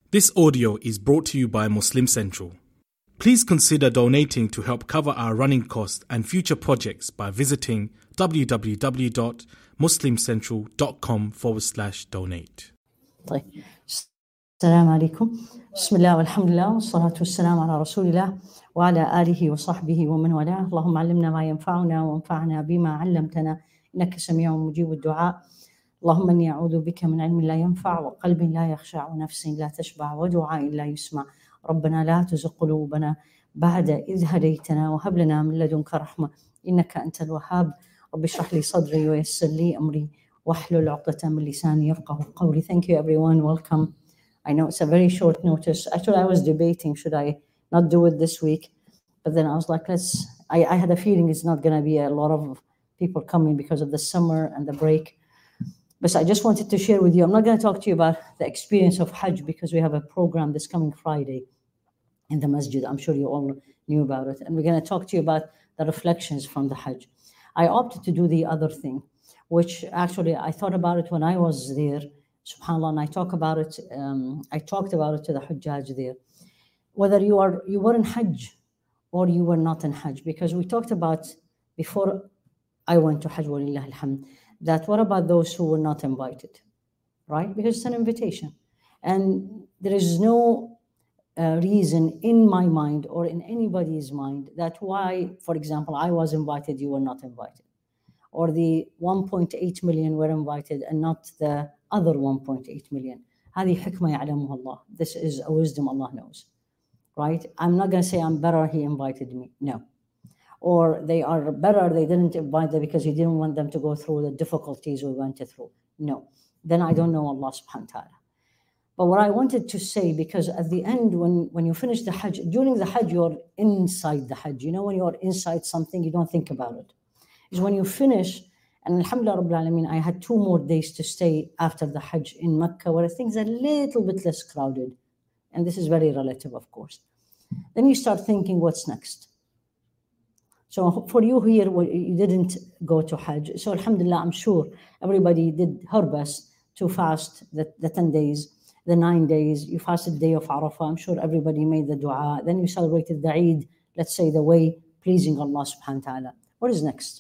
This audio is brought to you by Muslim Central. Please consider donating to help cover our running costs and future projects by visiting www.muslimcentral.com/donate. طيب السلام عليكم. بسم الله والحمد لله والصلاة والسلام على رسول الله وعلى آله وصحبه ومن والاه. اللهم علمنا ما ينفعنا وانفعنا بما علمتنا إنك سميع مجيب الدعاء. اللهم إني أعوذ بك من علم لا ينفع وقلب لا يخشع ونفس لا تشبع ودعاء لا يسمع. ربنا لا تزغ قلوبنا بعد إذ هديتنا وهب لنا من لدنك رحمة إنك أنت الوهاب. رب اشرح لي صدري ويسر لي أمري واحلل عقدة من لساني يفقهوا قولي. Thank you everyone. Welcome. I know it's a very short notice. Actually, I was debating should I not do it this week, but then I was like, I had a feeling it's not going to be a lot of people coming because of the summer and the break. But I just wanted to share with you, I'm not going to talk to you about the experience of Hajj because we have a program this coming Friday in the masjid. I'm sure you all knew about it. And we're going to talk to you about the reflections from the Hajj. I opted to do the other thing, which actually I thought about it when I was there, subhanAllah, and I talked about it to the Hujjaj there. Whether you were in Hajj or you were not in Hajj, because we talked about before I went to Hajj, walillah alhamd, that what about those who were not invited, right? Because it's an invitation. And there is no reason in my mind or in anybody's mind that why, for example, I was invited, you were not invited. Or the 1.8 million were invited and not the other 1.8 million. هذه حكمة يعلمها الله. This is a wisdom Allah knows, right? I'm not going to say I'm better, he invited me. No. Or they are better, they didn't invite them because he didn't want them to go through the difficulties we went through. No. Then I don't know Allah subhanahu wa ta'ala. But what I wanted to say, because at the end, when you finish the Hajj, during the Hajj, you're inside the Hajj. You know, when you're inside something, you don't think about it. Is when you finish, and alhamdulillah Rabbil Alameen, I had 2 more days to stay after the Hajj in Mecca, where things are a little bit less crowded. And this is very relative, of course. Then you start thinking, what's next? So for you here, you didn't go to Hajj. So alhamdulillah, I'm sure everybody did her best to fast the 10 days, the 9 days. You fasted the day of Arafah. I'm sure everybody made the dua. Then you celebrated the Eid, let's say the way pleasing Allah subhanahu wa ta'ala. What is next?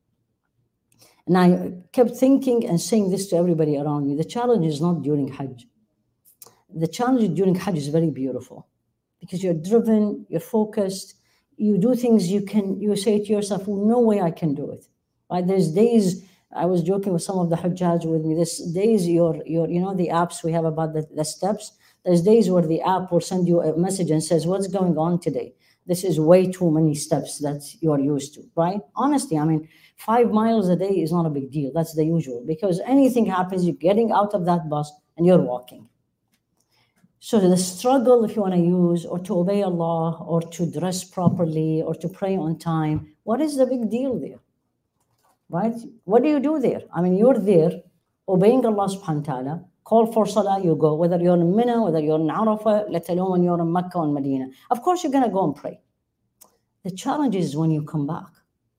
And I kept thinking and saying this to everybody around me. The challenge is not during Hajj. The challenge during Hajj is very beautiful because you're driven, you're focused, you do things you say to yourself, well, no way I can do it. Right? There's days, I was joking with some of the Hujjaj with me, there's days you know the apps we have about the steps, there's days where the app will send you a message and says, what's going on today? This is way too many steps that you are used to, right? Honestly, I mean, 5 miles a day is not a big deal. That's the usual. Because anything happens, you're getting out of that bus and you're walking. So the struggle, if you want to use, or to obey Allah, or to dress properly, or to pray on time, what is the big deal there? Right? What do you do there? I mean, you're there, obeying Allah subhanahu wa ta'ala, call for salah, you go, whether you're in Mina, whether you're in Arafah, let alone when you're in Mecca or Medina. Of course, you're going to go and pray. The challenge is when you come back.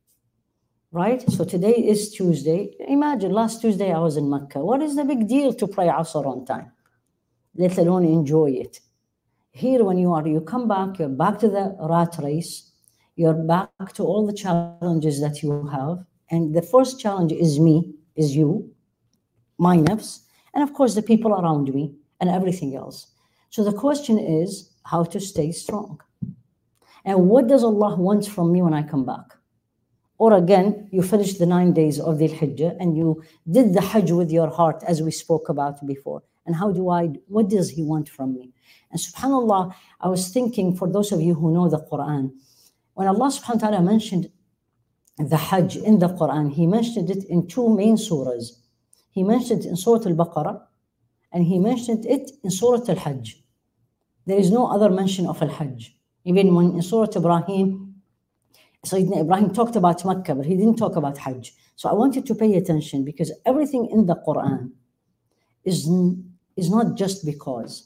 Right? So today is Tuesday. Imagine last Tuesday I was in Mecca. What is the big deal to pray Asr on time? Let alone enjoy it. Here when you come back, you're back to the rat race. You're back to all the challenges that you have. And the first challenge is you, my nafs, and of course the people around me and everything else. So the question is how to stay strong. And what does Allah want from me when I come back? Or again, you finished the 9 days of the Hijjah and you did the Hajj with your heart as we spoke about before. And what does he want from me? And subhanAllah, I was thinking for those of you who know the Quran, when Allah subhanahu wa ta'ala mentioned the Hajj in the Quran, he mentioned it in 2 main surahs. He mentioned it in Surah Al-Baqarah and he mentioned it in Surah Al-Hajj. There is no other mention of Al-Hajj. Even when in Surah Ibrahim, Sayyidina Ibrahim talked about Mecca, but he didn't talk about Hajj. So I wanted to pay attention because everything in the Quran is not just because.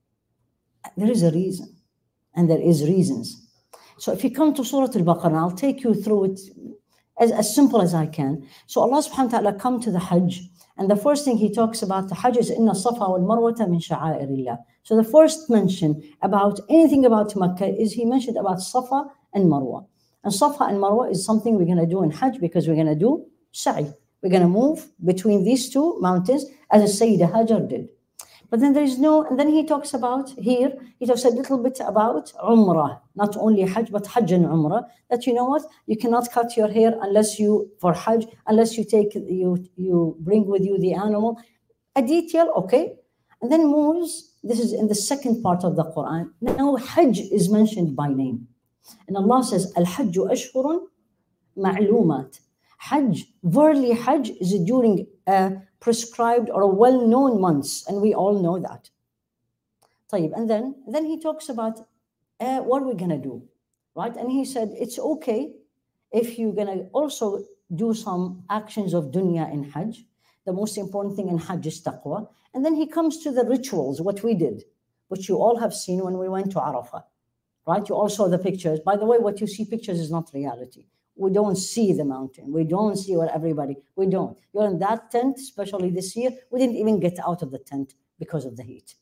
There is a reason, and there is reasons. So if you come to Surah Al-Baqarah, I'll take you through it as simple as I can. So Allah subhanahu wa ta'ala come to the Hajj, And the first thing he talks about the Hajj is Inna Safa wal Marwata min sha'airillah. So the first mention about anything about Makkah is he mentioned about Safa and Marwa. And Safa and Marwa is something we're going to do in Hajj because we're going to do Sa'i. We're going to move between these two mountains as Sayyidah Hajar did. But then there is no, and then he talks about here, he talks a little bit about Umrah, not only Hajj, but Hajj and Umrah, that you know what, you cannot cut your hair unless you, for Hajj, unless you take, you bring with you the animal. A detail, okay. And then moves, this is in the second part of the Quran. Now Hajj is mentioned by name. And Allah says, Al-Hajju Ashhurun Ma'lumat. Hajj, verily Hajj is during a prescribed or a well-known months, and we all know that. And then he talks about what we're going to do, right? And he said, it's okay if you're going to also do some actions of dunya in Hajj. The most important thing in Hajj is taqwa. And then he comes to the rituals, what we did, which you all have seen when we went to Arafah, right? You all saw the pictures. By the way, what you see pictures is not reality. We don't see the mountain. We don't see what everybody, we don't. You're in that tent, especially this year. We didn't even get out of the tent because of the heat.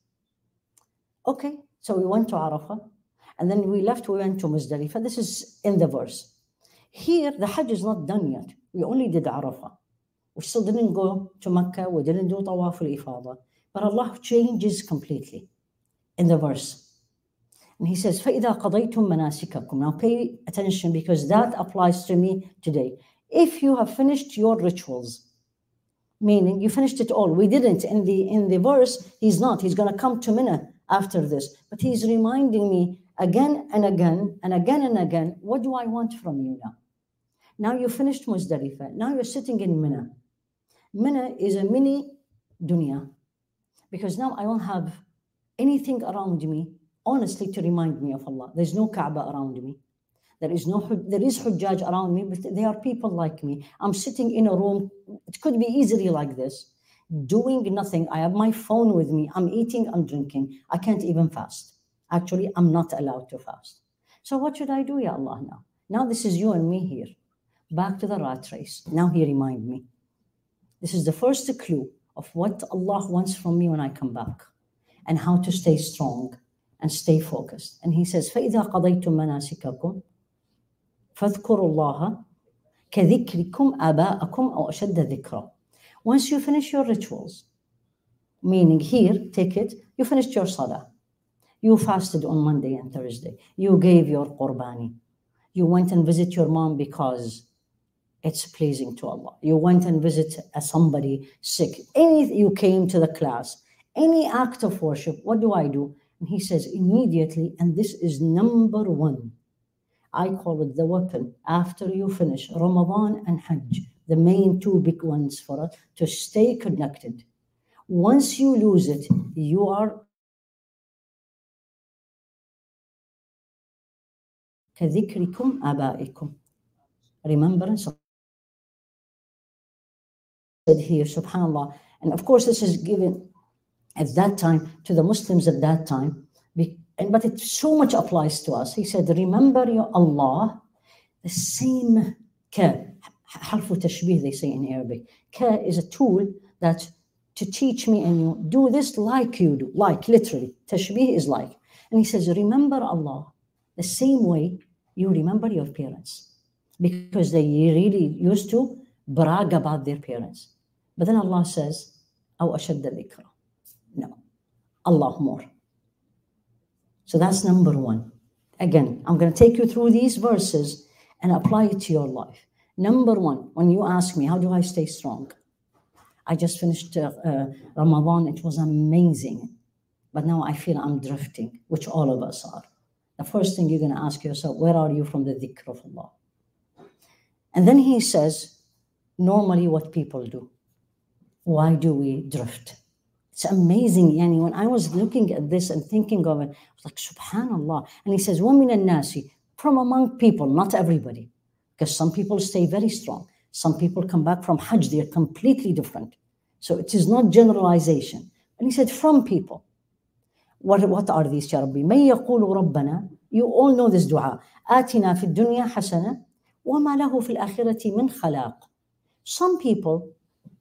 Okay, so we went to Arafah, and then we left, we went to Muzdalifah. This is in the verse. Here, the Hajj is not done yet. We only did Arafah. We still didn't go to Mecca. We didn't do Tawaf al-Ifadah. But Allah changes completely in the verse. And he says, فَإِذَا قَضَيْتُم مَنَاسِكَكُمْ. Now pay attention because that applies to me today. If you have finished your rituals, meaning you finished it all. We didn't in the verse, he's not. He's going to come to Mina after this. But he's reminding me again and again and again and again, what do I want from you now? Now you finished Muzdalifah. Now you're sitting in Mina. Mina is a mini dunya. Because now I don't have anything around me, honestly, to remind me of Allah. There's no Kaaba around me. There is Hujjaj around me, but they are people like me. I'm sitting in a room. It could be easily like this, doing nothing. I have my phone with me. I'm eating, I'm drinking. I can't even fast. Actually, I'm not allowed to fast. So what should I do, Ya Allah, now? Now this is you and me here. Back to the rat race. Now he remind me. This is the first clue of what Allah wants from me when I come back and how to stay strong and stay focused. And he says, فَإِذَا قَضَيْتُم مَنَاسِكَكُمْ فَاذْكُرُوا اللَّهَ كَذِكْرِكُمْ آبَاءَكُمْ أَوْ أَشَدَّ ذِكْرًا. Once you finish your rituals, meaning here, take it, you finished your salah. You fasted on Monday and Thursday. You gave your qurbani. You went and visit your mom because it's pleasing to Allah. You went and visit somebody sick. You came to the class. Any act of worship, what do? And he says immediately, and this is number one, I call it the weapon after you finish Ramadan and Hajj, the main two big ones for us to stay connected. Once you lose it, you are كَذِكْرِكُمْ آبَائِكُمْ. Remembrance of here, subhanAllah. And of course, this is given at that time to the Muslims at that time, but it so much applies to us. He said, remember your Allah, the same ka, harfu tashbih, they say in Arabic. Ka is a tool that to teach me and you do this like you do, like literally. Tashbih is like. And he says, remember Allah the same way you remember your parents, because they really used to brag about their parents. But then Allah says, أو أشد ذكرًا. No, Allah more. So that's number one. Again, I'm going to take you through these verses and apply it to your life. Number one, when you ask me, how do I stay strong? I just finished Ramadan. It was amazing. But now I feel I'm drifting, which all of us are. The first thing you're going to ask yourself, where are you from the dhikr of Allah? And then he says, normally what people do. Why do we drift? It's amazing. Yani, when I was looking at this and thinking of it, I was like, subhanallah. And he says, وَمِنَ النَّاسِ, from among people, not everybody. Because some people stay very strong. Some people come back from Hajj, they're completely different. So it is not generalization. And he said, from people. What are these, Ya Rabbi? مَن يَقُولُ رَبَّنَا. You all know this dua. آتِنَا فِي الدُّنْيَا حَسَنَةً وَمَا لَهُ فِي الْآخِرَةِ مِنْ خَلَاقٍ. Some people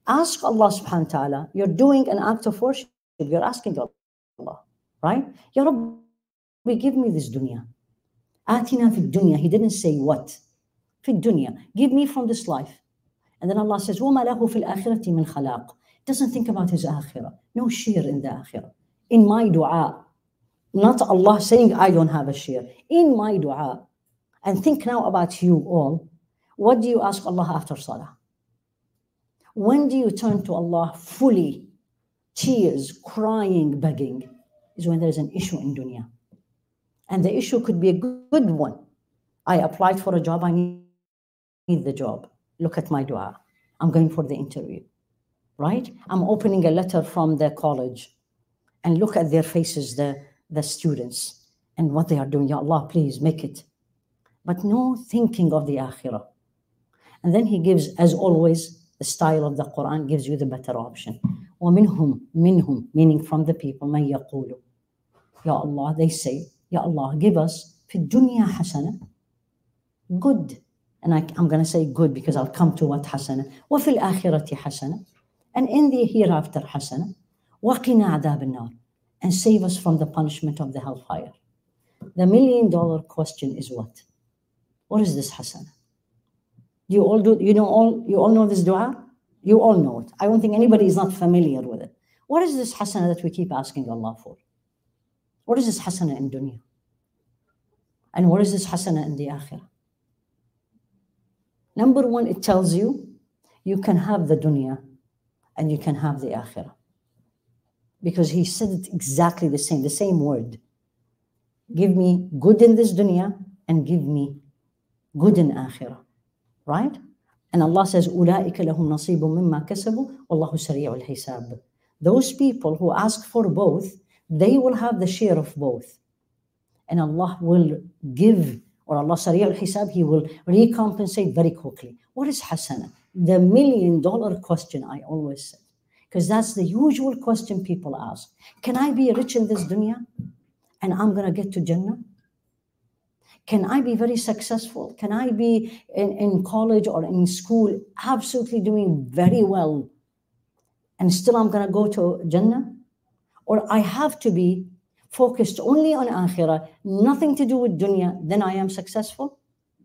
Ask Allah subhanahu wa ta'ala. You're doing an act of worship. You're asking Allah, right? Ya Rabbi, give me this dunya. Atina fi dunya. He didn't say what. Fi dunya. Give me from this life. And then Allah says, وَمَا لَهُ فِي الْآخِرَةِ مِنْ خَلَاقٍ. Doesn't think about his akhirah. No share in the akhirah. In my dua. Not Allah saying, I don't have a share. In my dua. And think now about you all. What do you ask Allah after salah? When do you turn to Allah fully? Tears, crying, begging. Is when there's an issue in dunya. And the issue could be a good one. I applied for a job. I need the job. Look at my dua. I'm going for the interview. Right? I'm opening a letter from the college. And look at their faces, the students. And what they are doing. Ya Allah, please make it. But no thinking of the akhirah. And then he gives, as always, the style of the Quran gives you the better option. وَمِنْهُمْ, meaning from the people, مَنْ يَقُولُ. Ya Allah, they say, Ya Allah, give us فِي الدُّنْيَا حَسَنًا. Good. And I'm going to say good because I'll come to what حَسَنًا. وَفِي الْآخِرَةِ حَسَنًا. And in the hereafter حَسَنًا. وَقِنَا عَذَابَ النَّارِ. And save us from the punishment of the hellfire. The $1 million question is what? What is this hasana? You all know this dua? You all know it. I don't think anybody is not familiar with it. What is this hasana that we keep asking Allah for? What is this hasana in dunya? And what is this hasana in the akhirah? Number one, it tells you can have the dunya and you can have the akhirah. Because he said it exactly the same word. Give me good in this dunya and give me good in akhirah. Right? And Allah says, أُولَٰئِكَ لَهُمْ نَصِيبٌ مِّمَّا كَسَبُوا وَاللَّهُ سَرِيعُ الْحِسَابِ. Those people who ask for both, they will have the share of both. And Allah will give, or Allah Sari' al-Hisab, He will recompensate very quickly. What is hasana? The $1 million question I always say. Because that's the usual question people ask. Can I be rich in this dunya and I'm going to get to Jannah? Can I be very successful? Can I be in college or in school absolutely doing very well and still I'm going to go to Jannah? Or I have to be focused only on akhirah, nothing to do with dunya, then I am successful?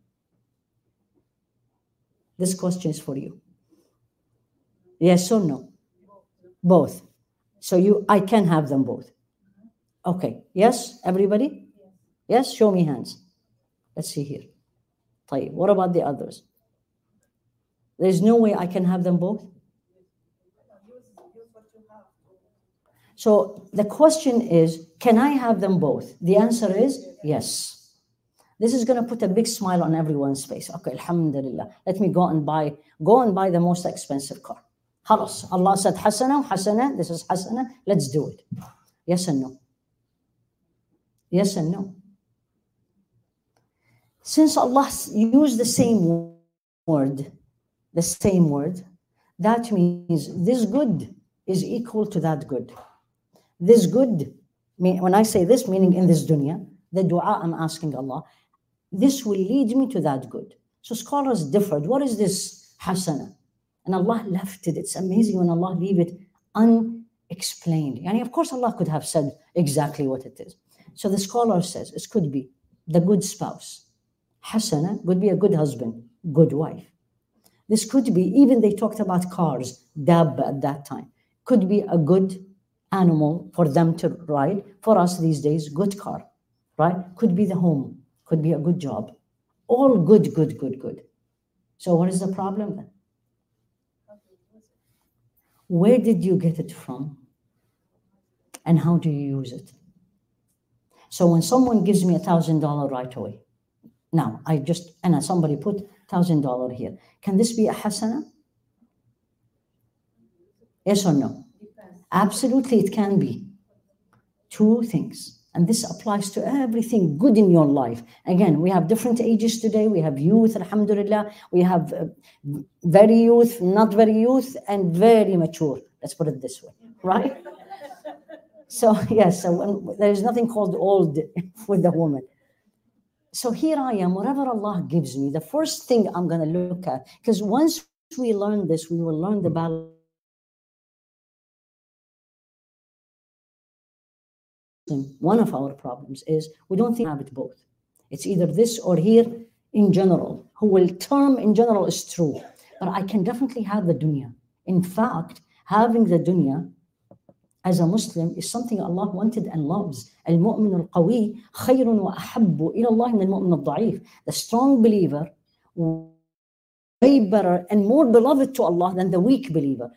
This question is for you. Yes or no? Both. So I can have them both. Okay. Yes, everybody? Yes, show me hands. Let's see here. طيب. What about the others? There's no way I can have them both? So the question is, can I have them both? The answer is yes. This is going to put a big smile on everyone's face. Okay, alhamdulillah. Let me go and buy the most expensive car. Khalas. Allah said hasana, this is hasana, let's do it. Yes and no? Yes and no. Since Allah used the same word, that means this good is equal to that good. This good, when I say this, meaning in this dunya, the dua I'm asking Allah, this will lead me to that good. So scholars differed. What is this hasana? And Allah left it. It's amazing when Allah leave it unexplained. Yani of course Allah could have said exactly what it is. So the scholar says it could be the good spouse. Hasana could be a good husband, good wife. This could be, even they talked about cars, dabba at that time. Could be a good animal for them to ride. For us these days, good car, right? Could be the home, could be a good job. All good. So what is the problem then? Where did you get it from? And how do you use it? So when someone gives me $1,000 right away, now somebody put $1,000 here. Can this be a hasana? Yes or no? Absolutely, it can be. Two things. And this applies to everything good in your life. Again, we have different ages today. We have youth, alhamdulillah. We have very youth, not very youth, and very mature. Let's put it this way, right? So, yes, there is nothing called old with the woman. So here I am, whatever Allah gives me, the first thing I'm going to look at, because once we learn this, we will learn the balance one of our problems is we don't think we have it both. It's either this or here in general. Term in general is true, but I can definitely have the dunya. In fact, having the dunya as a Muslim is something Allah wanted and loves. المؤمن القوي خير وأحب إلى الله من المؤمن الضعيف. The strong believer way better and more beloved to Allah than the weak believer.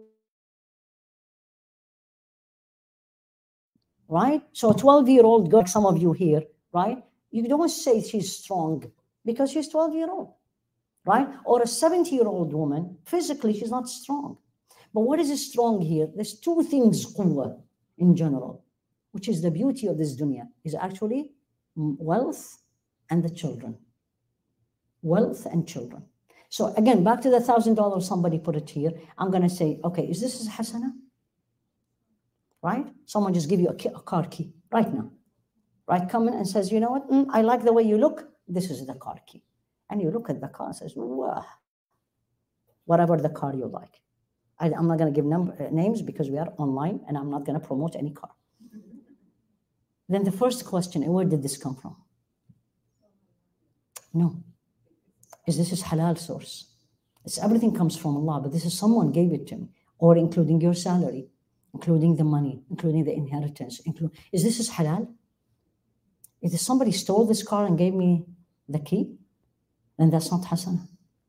Right? So a 12-year-old girl, some of you here, right? You don't say she's strong because she's 12-year-old, right? Or a 70-year-old woman, physically she's not strong. But what is strong here? There's two things, quwwah, in general, which is the beauty of this dunya, is actually wealth and the children. Wealth and children. So again, back to the $1,000, somebody put it here. I'm going to say, okay, is this hasana? Right? Someone just give you a car key right now. Right? Come in and says, you know what? I like the way you look. This is the car key. And you look at the car and says, wow, whatever the car you like. I'm not going to give names because we are online and I'm not going to promote any car. Then the first question, where did this come from? No. Is this is halal source? Everything comes from Allah, but this is someone gave it to me, or including your salary, including the money, including the inheritance. Is this halal? If somebody stole this car and gave me the key, then that's not hasana.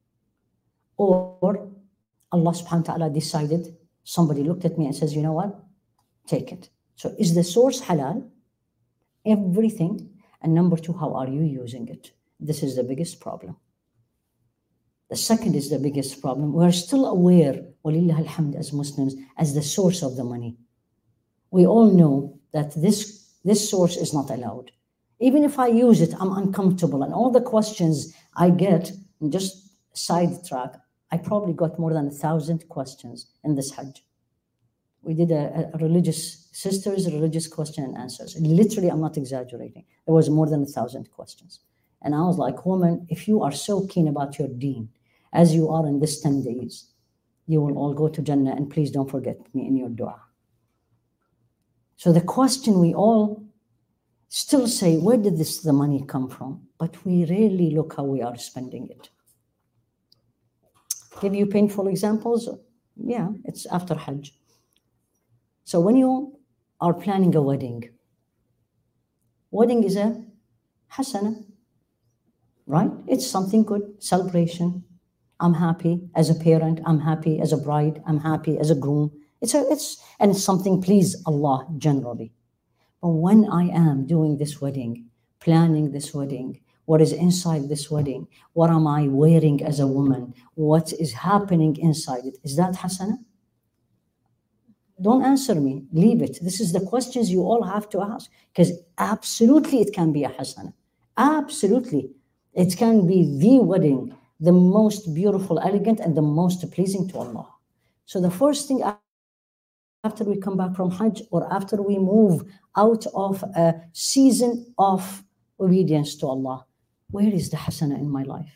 Or Allah subhanahu wa ta'ala decided, somebody looked at me and says, you know what? Take it. So is the source halal? Everything. And number two, how are you using it? This is the biggest problem. The second is the biggest problem. We're still aware, walillah alhamd, as Muslims, as the source of the money. We all know that this source is not allowed. Even if I use it, I'm uncomfortable. And all the questions I get, and just sidetrack, I probably got more than 1,000 questions in this Hajj. We did a religious question and answers. And literally, I'm not exaggerating. There was more than 1,000 questions. And I was like, woman, if you are so keen about your deen, as you are in this 10 days, you will all go to Jannah, and please don't forget me in your dua. So the question we all still say, where did the money come from? But we rarely look how we are spending it. Give you painful examples? Yeah, it's after Hajj. So when you are planning a wedding is a hasana, right? It's something good, celebration. I'm happy as a parent. I'm happy as a bride. I'm happy as a groom. It's something please Allah generally. But when I am doing this wedding, planning this wedding, what is inside this wedding? What am I wearing as a woman? What is happening inside it? Is that hasana? Don't answer me. Leave it. This is the questions you all have to ask, because absolutely it can be a hasana. Absolutely. It can be the wedding, the most beautiful, elegant, and the most pleasing to Allah. So the first thing after we come back from Hajj, or after we move out of a season of obedience to Allah, where is the hasana in my life?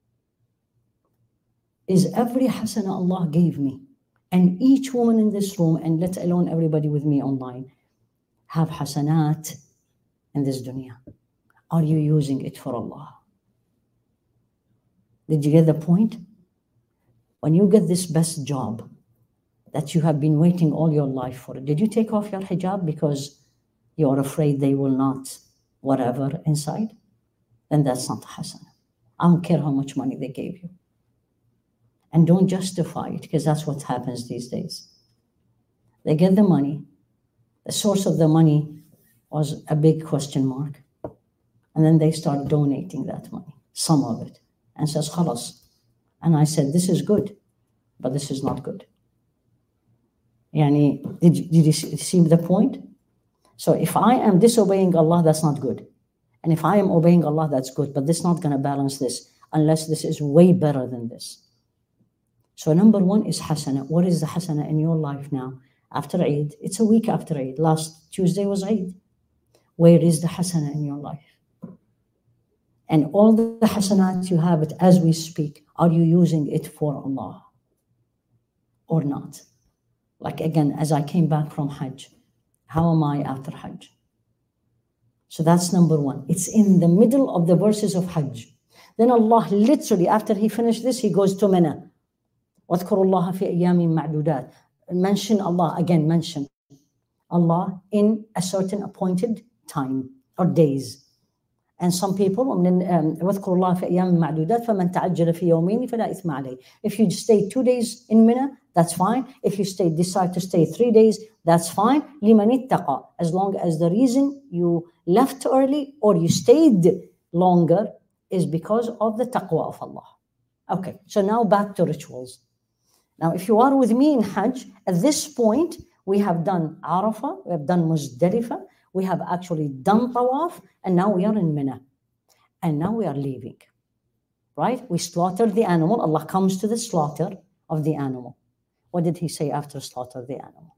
Is every hasana Allah gave me, and each woman in this room, and let alone everybody with me online, have hasanat in this dunya? Are you using it for Allah? Did you get the point? When you get this best job that you have been waiting all your life for, did you take off your hijab because you're afraid they will not whatever inside? Then that's not hasana. I don't care how much money they gave you. And don't justify it, because that's what happens these days. They get the money. The source of the money was a big question mark. And then they start donating that money, some of it, and says, khalas. And I said, this is good, but this is not good. Yani, did you see the point? So if I am disobeying Allah, that's not good. And if I am obeying Allah, that's good. But this is not going to balance this unless this is way better than this. So number one is hasana. What is the hasana in your life now? After Eid, it's a week after Eid. Last Tuesday was Eid. Where is the hasana in your life? And all the hasanat you have it as we speak, are you using it for Allah or not? Like again, as I came back from Hajj, how am I after Hajj? So that's number one. It's in the middle of the verses of Hajj. Then Allah literally, after he finished this, he goes to Mina. وَاذْكُرُوا اللَّهَ فِي أَيَّامٍ مَعْدُودَاتٍ. Mention Allah, again mention Allah in a certain appointed time or days. And some people, وَاذْكُرُوا اللَّهَ فِي أَيَّامٍ مَعْدُودَاتٍ فَمَنْ تَعَجَّلَ فِي يَوْمَيْنِ فَلَا إِثْمَ عَلَيْهِ. If you stay 2 days in Mina, that's fine. If you decide to stay 3 days, that's fine. لِمَنِ اتَّقَى. As long as the reason you left early or you stayed longer is because of the taqwa of Allah. Okay, so now back to rituals. Now, if you are with me in Hajj, at this point, we have done Arafah, we have done Muzdalifah, we have actually done Tawaf, and now we are in Mina. And now we are leaving, right? We slaughtered the animal. Allah comes to the slaughter of the animal. What did he say after slaughter the animal?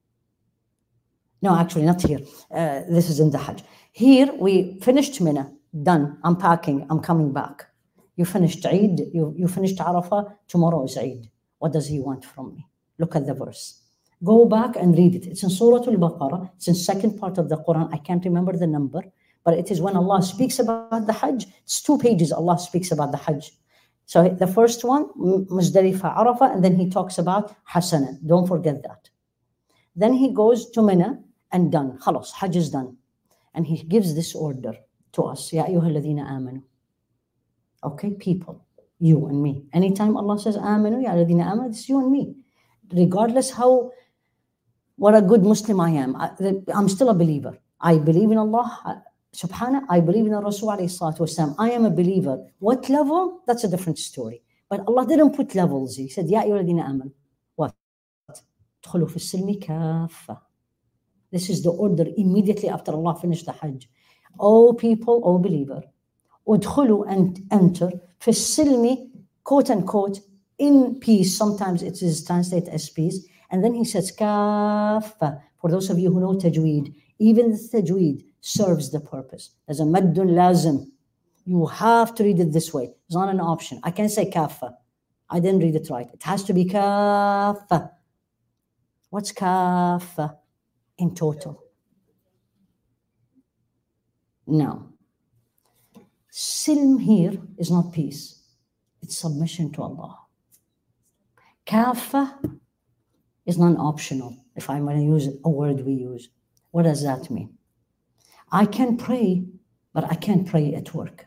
No, actually, not here. This is in the Hajj. Here, we finished Mina. Done. I'm packing. I'm coming back. You finished Eid. You finished Arafah. Tomorrow is Eid. What does he want from me? Look at the verse. Go back and read it. It's in Surah Al-Baqarah. It's in second part of the Quran. I can't remember the number, but it is when Allah speaks about the Hajj. It's 2 pages Allah speaks about the Hajj. So the first one, Muzdalifah, Arafah, and then he talks about Hasana. Don't forget that. Then he goes to Mina and done. Khalas, Hajj is done. And he gives this order to us. Ya ayyuha alladhina amanu. Okay, people, you and me. Anytime Allah says amanu, ya alladhina amanu, it's you and me. Regardless what a good Muslim I am, I'm still a believer. I believe in Allah, subhanahu, I believe in Rasul alayhi salatu wasalam. I am a believer. What level? That's a different story. But Allah didn't put levels. He said, Ya ayyuha alladhina amanu. What? Udkhulu fi silmi kaffa. This is the order immediately after Allah finished the Hajj. O people, O believer, udkhulu and enter, fi silmi, quote unquote, in peace. Sometimes it is translated as peace. And then he says, kaffa. For those of you who know tajweed, even the tajweed serves the purpose. There's a maddun lazim. You have to read it this way. It's not an option. I can't say kaffa. I didn't read it right. It has to be kaffa. What's kaffa in total? Now, silm here is not peace. It's submission to Allah. Kaffa is non-optional, if I'm going to use a word we use. What does that mean? I can pray, but I can't pray at work.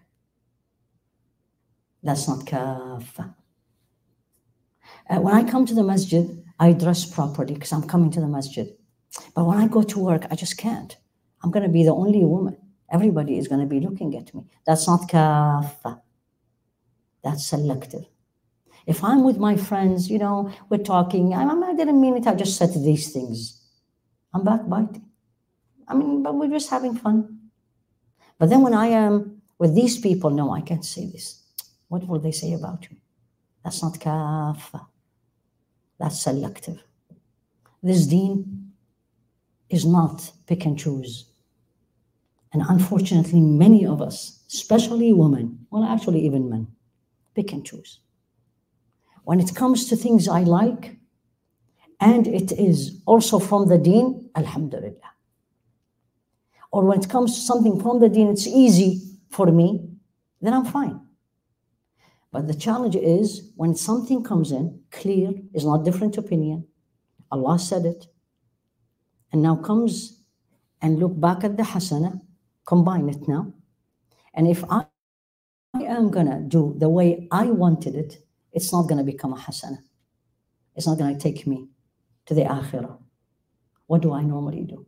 That's not kaffa. When I come to the masjid, I dress properly because I'm coming to the masjid. But when I go to work, I just can't. I'm going to be the only woman. Everybody is going to be looking at me. That's not kaffa. That's selective. If I'm with my friends, we're talking, I didn't mean it, I just said these things. I'm backbiting. But we're just having fun. But then when I am with these people, no, I can't say this. What will they say about me? That's not kaffa. That's selective. This deen is not pick and choose. And unfortunately, many of us, especially women, well, actually even men, pick and choose. When it comes to things I like, and it is also from the deen, alhamdulillah. Or when it comes to something from the deen, it's easy for me, then I'm fine. But the challenge is when something comes in, clear, is not different opinion, Allah said it, and now comes and look back at the hasana, combine it now. And if I am going to do the way I wanted it, it's not going to become a hasana. It's not going to take me to the akhirah. What do I normally do?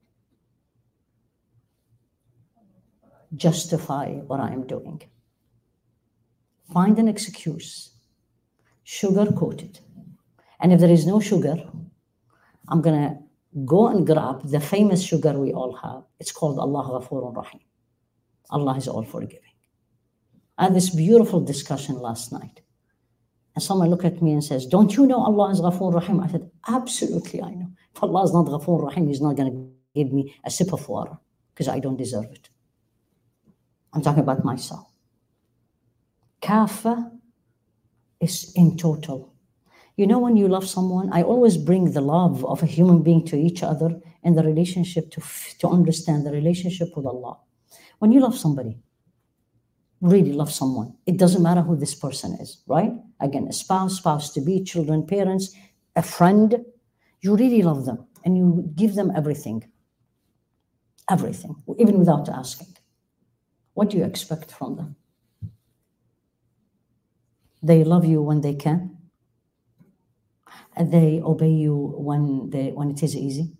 Justify what I am doing. Find an excuse. Sugarcoat it. And if there is no sugar, I'm going to go and grab the famous sugar we all have. It's called Allah Ghafurun Rahim. Allah is all forgiving. I had this beautiful discussion last night. And someone looked at me and says, don't you know Allah is Ghafur Rahim? I said, absolutely I know. If Allah is not Ghafur Rahim, He's not going to give me a sip of water because I don't deserve it. I'm talking about myself. Kaffa is in total. When you love someone, I always bring the love of a human being to each other and the relationship to understand the relationship with Allah. When you love somebody, really love someone, it doesn't matter who this person is, right? Again, a spouse, spouse-to-be, children, parents, a friend, you really love them and you give them everything, even without asking. What do you expect from them? They love you when they can. And they obey you when it is easy.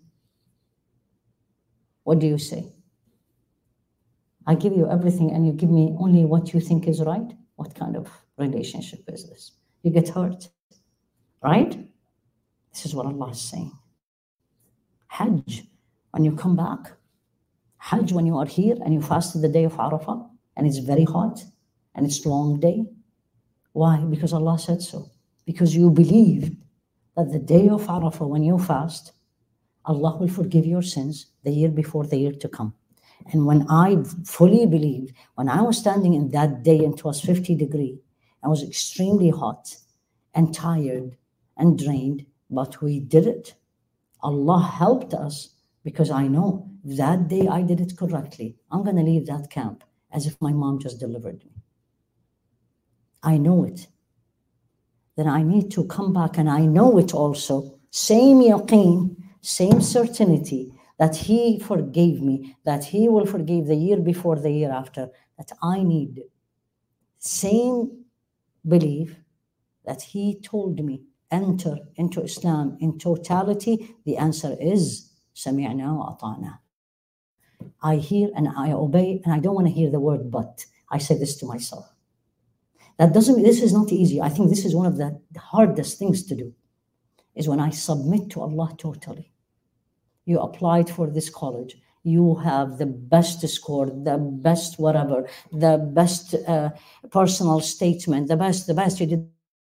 What do you say? I give you everything and you give me only what you think is right? What kind of relationship is this? You get hurt, right? This is what Allah is saying. Hajj, when you come back. Hajj, when you are here and you fasted the day of Arafah and it's very hot and it's a long day. Why? Because Allah said so. Because you believe that the day of Arafah, when you fast, Allah will forgive your sins the year before the year to come. And when I fully believed, when I was standing in that day and it was 50 degrees, I was extremely hot and tired and drained, but we did it. Allah helped us because I know that day I did it correctly. I'm going to leave that camp as if my mom just delivered me. I know it. Then I need to come back and I know it also. Same yaqeen, same certainty that He forgave me, that He will forgive the year before, the year after, that I need. Same belief that He told me, enter into Islam in totality. The answer is, سمعنا وأطعنا. I hear and I obey, and I don't want to hear the word but. I say this to myself. This is not easy. I think this is one of the hardest things to do, is when I submit to Allah totally. You applied for this college. You have the best score, the best whatever, the best personal statement, the best you did.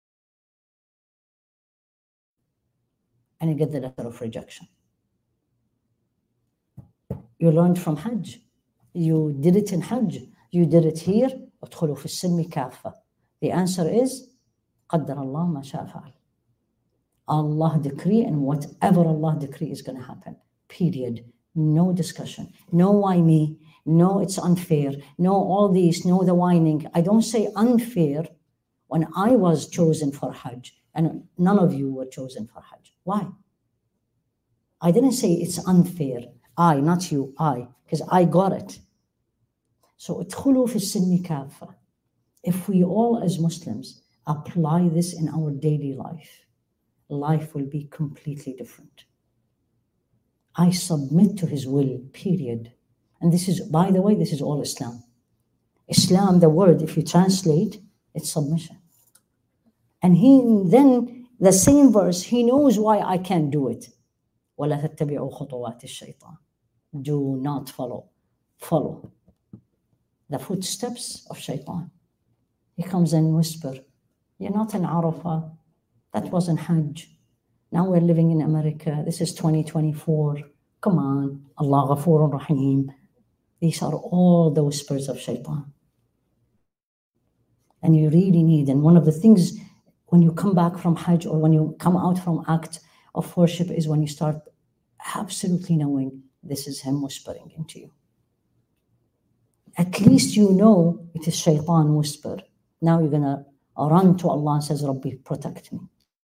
And you get the letter of rejection. You learned from Hajj. You did it in Hajj. You did it here. ادخلوا في السلم كافة. The answer is, قدر الله ما شاء فعل. Allah decree, and whatever Allah decree is going to happen. Period. No discussion. No why me. No, it's unfair. No, all these. No, the whining. I don't say unfair when I was chosen for Hajj and none of you were chosen for Hajj. Why? I didn't say it's unfair. I, not you, I, because I got it. So ادخلوا في السلم كافة. If we all as Muslims apply this in our daily life will be completely different. I submit to His will, period. And this is, by the way, this is all Islam. Islam, the word, if you translate, it's submission. And then the same verse, He knows why I can't do it. وَلَا تَتَّبِعُوا خُطُوَاتِ الشَّيْطَانِ. Do not follow the footsteps of Shaitan. He comes and whispers, you're not in Arafah. That wasn't Hajj. Now we're living in America. This is 2024. Come on. Allah Ghafurun Rahim. These are all the whispers of Shaitan. And you really need, and one of the things when you come back from Hajj or when you come out from act of worship is when you start absolutely knowing this is Him whispering into you. At least you know it is Shaitan whisper. Now you're going to run to Allah and says, Rabbi, protect me.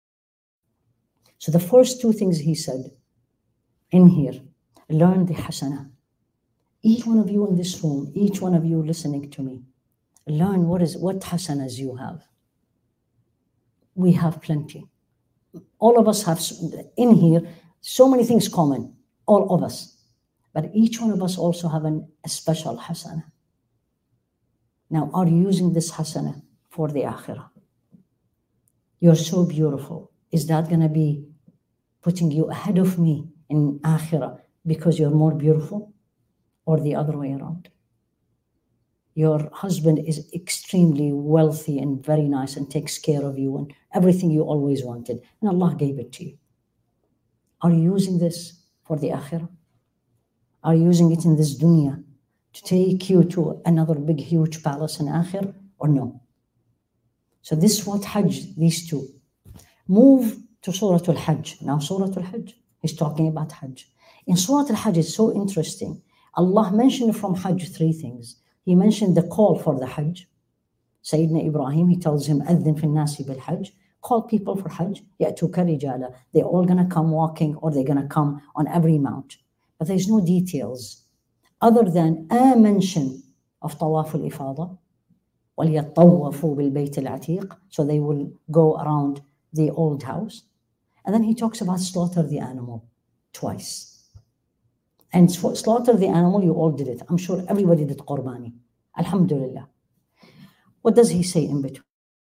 So the first two things He said in here, learn the hasana. Each one of you in this room, each one of you listening to me, learn what hasanas you have. We have plenty. All of us have in here so many things common, all of us. But each one of us also have a special hasana. Now, are you using this hasana for the akhirah? You're so beautiful. Is that going to be putting you ahead of me in akhirah because you're more beautiful? Or the other way around? Your husband is extremely wealthy and very nice and takes care of you and everything you always wanted, and Allah gave it to you. Are you using this for the akhirah? Are you using it in this dunya to take you to another big, huge palace in akhirah, or no? So this is what Hajj, these two. Move to Surah Al-Hajj. Now Surah Al-Hajj, He's talking about Hajj. In Surah Al-Hajj, it's so interesting. Allah mentioned from Hajj 3 things. He mentioned the call for the Hajj. Sayyidina Ibrahim, he tells him, أذن في الناس بالحج. Call people for Hajj. يأتوك رجالا. They're all going to come walking, or they're going to come on every mount. But there's no details other than a mention of طواف الإفاضة. وَلْيَطَّوَّفُوا بِالْبَيْتِ الْعَتِيقِ. So they will go around the old house. And then he talks about slaughter the animal twice. And slaughter the animal, you all did it. I'm sure everybody did Qurbani. Alhamdulillah. What does he say in between?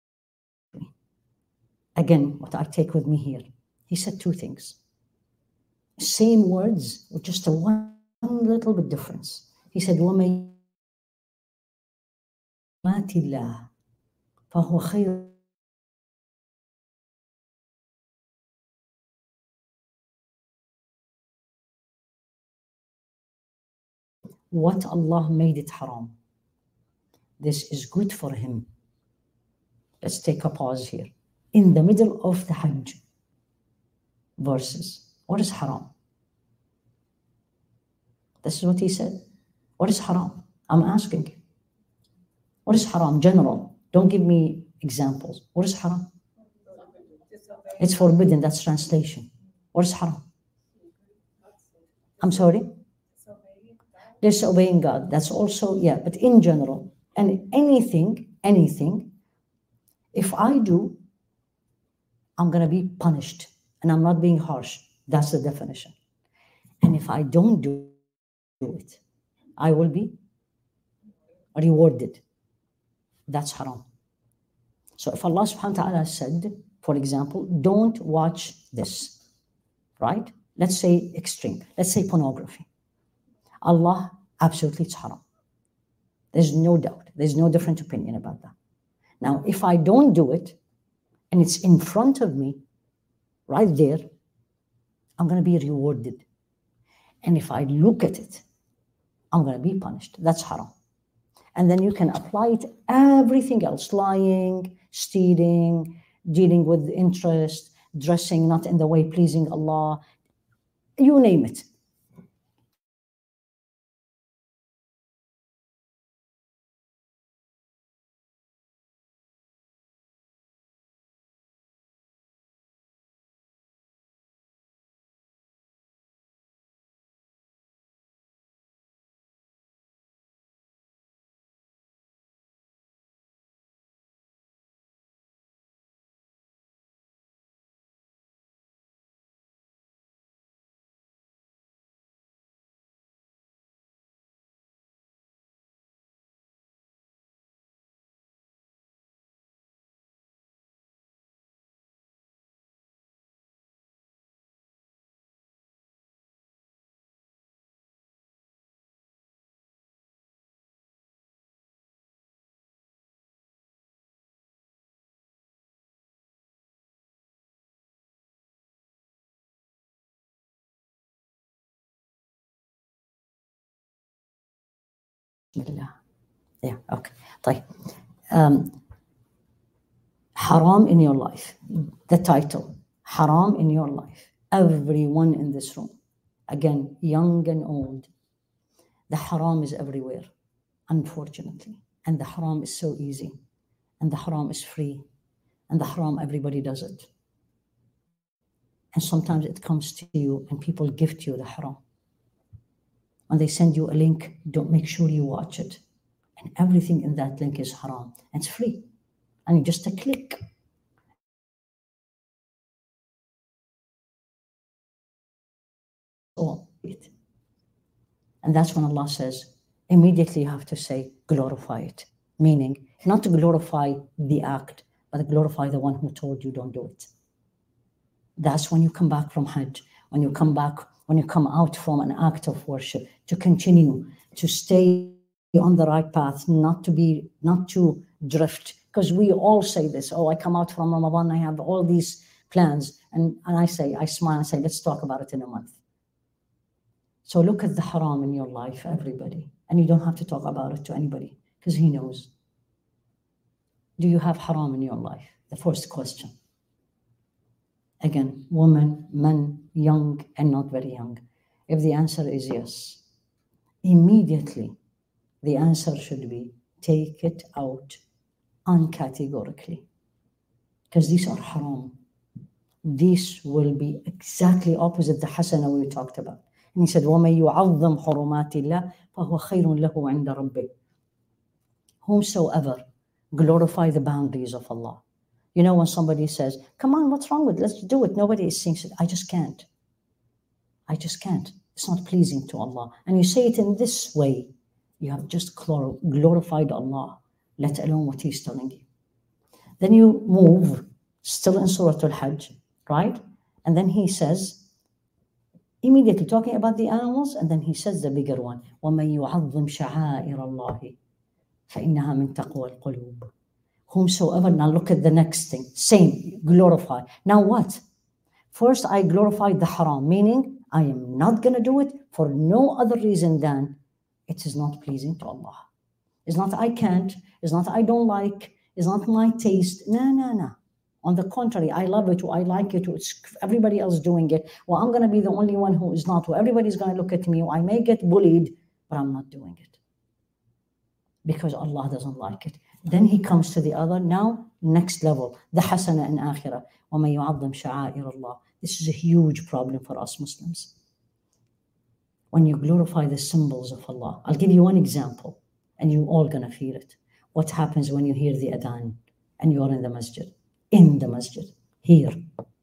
Again, what I take with me here. He said 2 things. Same words, with just a one little bit difference. He said, وَمَن يَطِعِ اللَّهَ فَهُوَ خَيْرٌ. What Allah made it haram, this is good for him. Let's take a pause here. In the middle of the Hajj verses, what is haram? This is what he said. What is haram? I'm asking. What is haram? General. Don't give me examples. What is haram? It's forbidden. That's translation. What is haram? I'm sorry? Disobeying God. That's also, yeah, but in general. And anything, if I do, I'm going to be punished. And I'm not being harsh. That's the definition. And if I don't do it, I will be rewarded. That's haram. So if Allah subhanahu wa ta'ala said, for example, don't watch this, right? Let's say extreme. Let's say pornography. Allah, absolutely it's haram. There's no doubt. There's no different opinion about that. Now, if I don't do it, and it's in front of me, right there, I'm going to be rewarded. And if I look at it, I'm going to be punished. That's haram. And then you can apply it to everything else. Lying, stealing, dealing with interest, dressing not in the way pleasing Allah. You name it. Yeah, okay. طيب. Haram in your life. The title. Haram in your life. Everyone in this room. Again, young and old. The haram is everywhere, unfortunately. And the haram is so easy. And the haram is free. And the haram, everybody does it. And sometimes it comes to you and people gift you the haram. When they send you a link, don't make sure you watch it. And everything in that link is haram. And it's free. And just a click. All it. And that's when Allah says, immediately you have to say, glorify it. Meaning, not to glorify the act, but to glorify the one who told you don't do it. That's when you come back from Hajj, when you come out from an act of worship, to continue, to stay on the right path, not to drift. Because we all say this, I come out from Ramadan, I have all these plans. And I smile and say, let's talk about it in a month. So look at the haram in your life, everybody. And you don't have to talk about it to anybody, because he knows. Do you have haram in your life? The first question. Again, women, men, young and not very young. If the answer is yes, immediately the answer should be take it out uncategorically, because these are haram. This will be exactly opposite the hasana we talked about. And he said, وَمَن يُعَظِّمْ حُرُمَاتِ اللَّهِ فَهُوَ خَيْرٌ لَهُ عِنْدَ رَبِّهِ. Whomsoever glorify the boundaries of Allah. You know, when somebody says, come on, what's wrong with it? Let's do it. Nobody is saying, I just can't. I just can't. It's not pleasing to Allah. And you say it in this way, you have just glorified Allah, let alone what He's telling you. Then you move, still in Surah Al-Hajj, right? And then he says, immediately talking about the animals, and then he says the bigger one, وَمَن يُعَظِّمْ شَعَائِرَ اللَّهِ فَإِنَّهَا مِن تَقْوَى الْقُلُوبِ. Whomsoever, now look at the next thing, same, glorify. Now what? First, I glorified the haram, meaning I am not going to do it for no other reason than it is not pleasing to Allah. It's not I can't, it's not I don't like, it's not my taste. No. On the contrary, I love it, or I like it, or it's everybody else doing it. Well, I'm going to be the only one who is not, or everybody's going to look at me, or I may get bullied, but I'm not doing it because Allah doesn't like it. Then he comes to the other, now next level, the hasana in akhirah. وَمَن يُعَظِّمْ شَعَائِرَ اللَّهِ. This is a huge problem for us Muslims. When you glorify the symbols of Allah. I'll give you one example, and you're all going to feel it. What happens when you hear the adhan and you're in the masjid? In the masjid, here.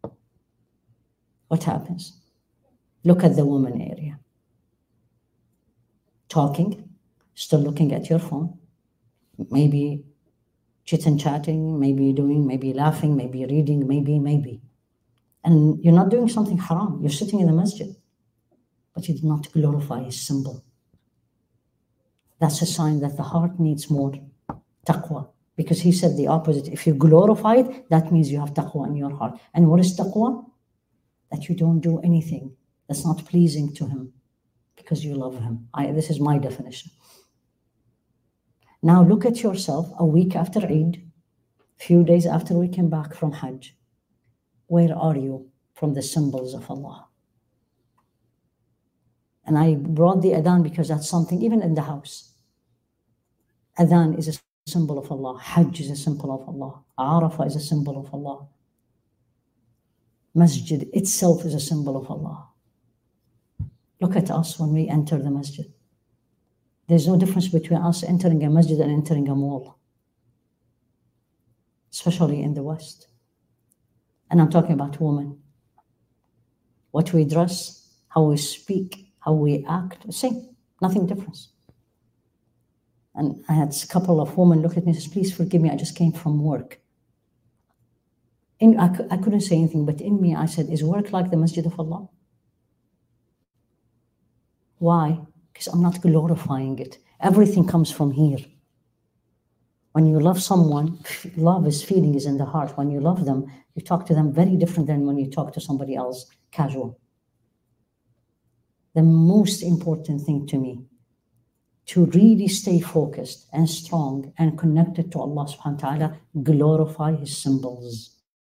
What happens? Look at the woman area. Talking, still looking at your phone, maybe chit-and-chatting, maybe doing, maybe laughing, maybe reading, maybe. And you're not doing something haram. You're sitting in the masjid, but you did not glorify His symbol. That's a sign that the heart needs more taqwa, because He said the opposite. If you glorify it, that means you have taqwa in your heart. And what is taqwa? That you don't do anything that's not pleasing to Him because you love Him. This is my definition. Now look at yourself a week after Eid, few days after we came back from Hajj. Where are you from the symbols of Allah? And I brought the adhan because that's something, even in the house. Adhan is a symbol of Allah. Hajj is a symbol of Allah. Arafah is a symbol of Allah. Masjid itself is a symbol of Allah. Look at us when we enter the masjid. There's no difference between us entering a masjid and entering a mall, especially in the West. And I'm talking about women. What we dress, how we speak, how we act, same, nothing different. And I had a couple of women look at me and say, please forgive me, I just came from work. I couldn't say anything, but in me I said, is work like the masjid of Allah? Why? Because I'm not glorifying it. Everything comes from here. When you love someone, love is feeling is in the heart. When you love them, you talk to them very different than when you talk to somebody else, casual. The most important thing to me, to really stay focused and strong and connected to Allah subhanahu wa ta'ala, glorify His symbols.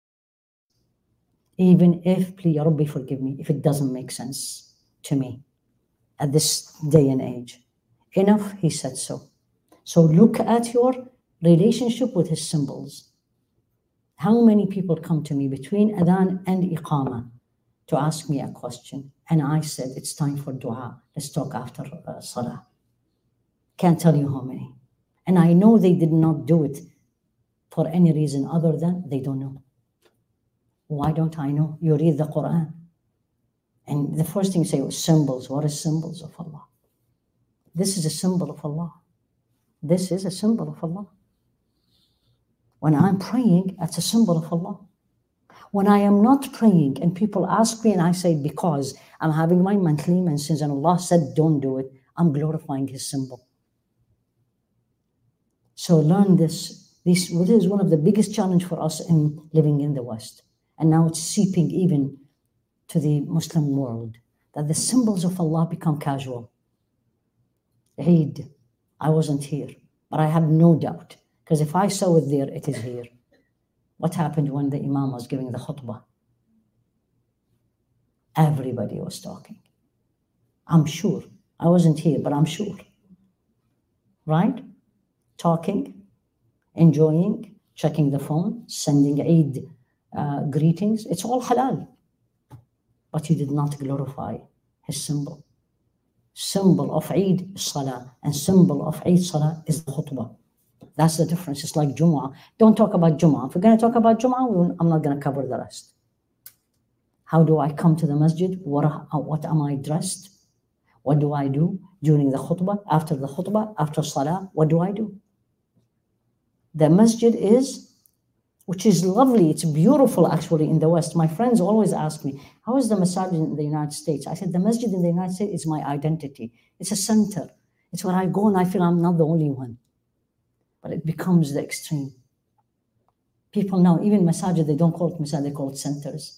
Even if, please, Ya Rabbi, forgive me, if it doesn't make sense to me at this day and age. Enough, He said so. So look at your relationship with His symbols. How many people come to me between adhan and iqamah to ask me a question? And I said, it's time for dua. Let's talk after salah. Can't tell you how many. And I know they did not do it for any reason other than they don't know. Why don't I know? You read the Quran. And the first thing you say was symbols. What is symbols of Allah? This is a symbol of Allah. This is a symbol of Allah. When I'm praying, that's a symbol of Allah. When I am not praying and people ask me and I say, because I'm having my monthly mentions and Allah said don't do it, I'm glorifying His symbol. So learn this. This is one of the biggest challenges for us in living in the West. And now it's seeping even to the Muslim world, that the symbols of Allah become casual. Eid, I wasn't here, but I have no doubt, because if I saw it there, it is here. What happened when the Imam was giving the khutbah? Everybody was talking. I'm sure I wasn't here, but I'm sure. Right? Talking, enjoying, checking the phone, sending Eid greetings. It's all halal. But he did not glorify his symbol. Symbol of Eid is Salah, and symbol of Eid Salah is the khutbah. That's the difference. It's like Jumu'ah. Don't talk about Jumu'ah. If we're going to talk about Jumu'ah, I'm not going to cover the rest. How do I come to the masjid? What am I dressed? What do I do during the khutbah, after Salah? What do I do? The masjid which is lovely. It's beautiful actually in the West. My friends always ask me, how is the masjid in the United States? I said, the masjid in the United States is my identity. It's a center. It's where I go and I feel I'm not the only one. But it becomes the extreme. People now, even masajid, they don't call it masajid, they call it centers.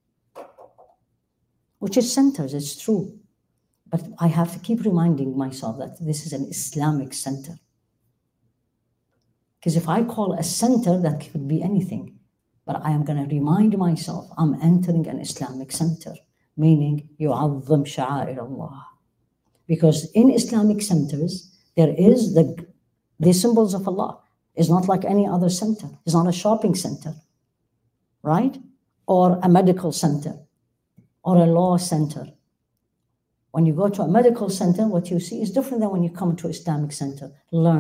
Which is centers, it's true. But I have to keep reminding myself that this is an Islamic center. Because if I call a center, that could be anything. But I am going to remind myself, I'm entering an Islamic center, meaning يُعَظِّمْ شَعَائِرَ اللَّهِ. Because in Islamic centers, there is the symbols of Allah. It's not like any other center. It's not a shopping center, right? Or a medical center, or a law center. When you go to a medical center, what you see is different than when you come to Islamic center.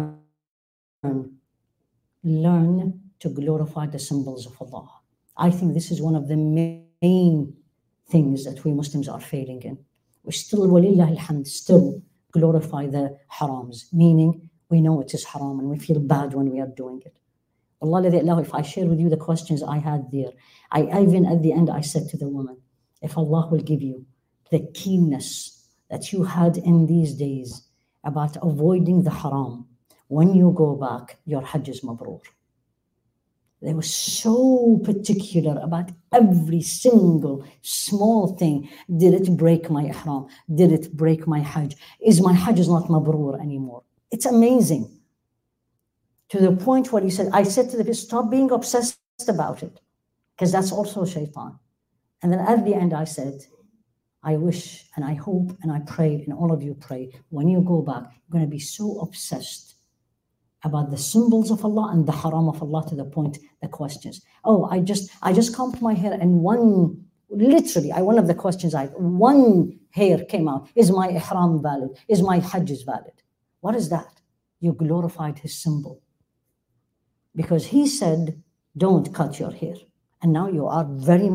Learn to glorify the symbols of Allah. I think this is one of the main things that we Muslims are failing in. We still, walillah alhamd, still glorify the harams, meaning we know it is haram and we feel bad when we are doing it. Allah, if I share with you the questions I had there, I even at the end I said to the woman, if Allah will give you the keenness that you had in these days about avoiding the haram, when you go back, your Hajj is mabrur. They were so particular about every single small thing. Did it break my ihram? Did it break my Hajj? Is my Hajj not mabrur anymore? It's amazing. To the point where I said to the people, stop being obsessed about it, because that's also shaitan. And then at the end I said, I wish and I hope and I pray, and all of you pray, when you go back, you're going to be so obsessed about the symbols of Allah and the haram of Allah to the point, the questions. Oh, I just combed my hair and one of the questions one hair came out. Is my ihram valid? Is my Hajj valid? What is that? You glorified his symbol. Because he said, don't cut your hair. And now you are very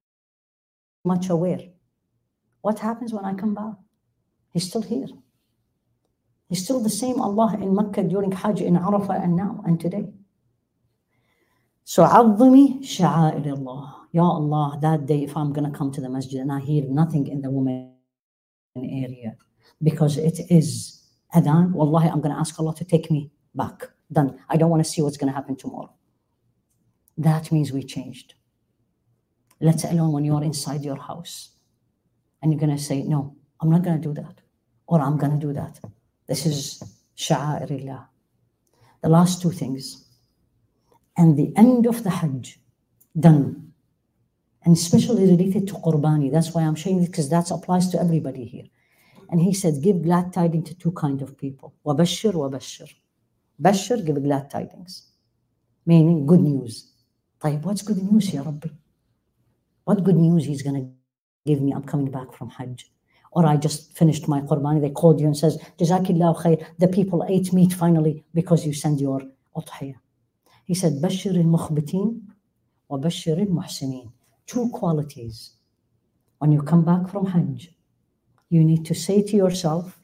much aware. What happens when I come back? He's still here. He's still the same Allah in Mecca during Hajj, in Arafah, and now, and today. So, عَظِّمِ شَعَائِرِ اللَّهِ. Ya Allah, that day if I'm going to come to the masjid and I hear nothing in the women area, because it is adhan, wallahi, I'm going to ask Allah to take me back. Done. I don't want to see what's going to happen tomorrow. That means we changed. Let alone when you are inside your house and you're going to say, no, I'm not going to do that, or I'm going to do that. This is sha'airillah. The last two things. And the end of the Hajj, done. And especially related to Qurbani. That's why I'm sharing this, because that applies to everybody here. And he said, give glad tidings to two kinds of people. وَبَشِّرْ وَبَشِّرْ. Bashir, give glad tidings. Meaning good news. طيب, what's good news, Ya Rabbi? What good news he's going to give me? I'm coming back from Hajj. Or I just finished my Qurbani. They called you and says, Jazakillahu khair. The people ate meat finally because you send your udhiyah. He said, Bashir al-mukhbitin wa Bashir al-muhsinin. Two qualities. When you come back from Hajj, you need to say to yourself,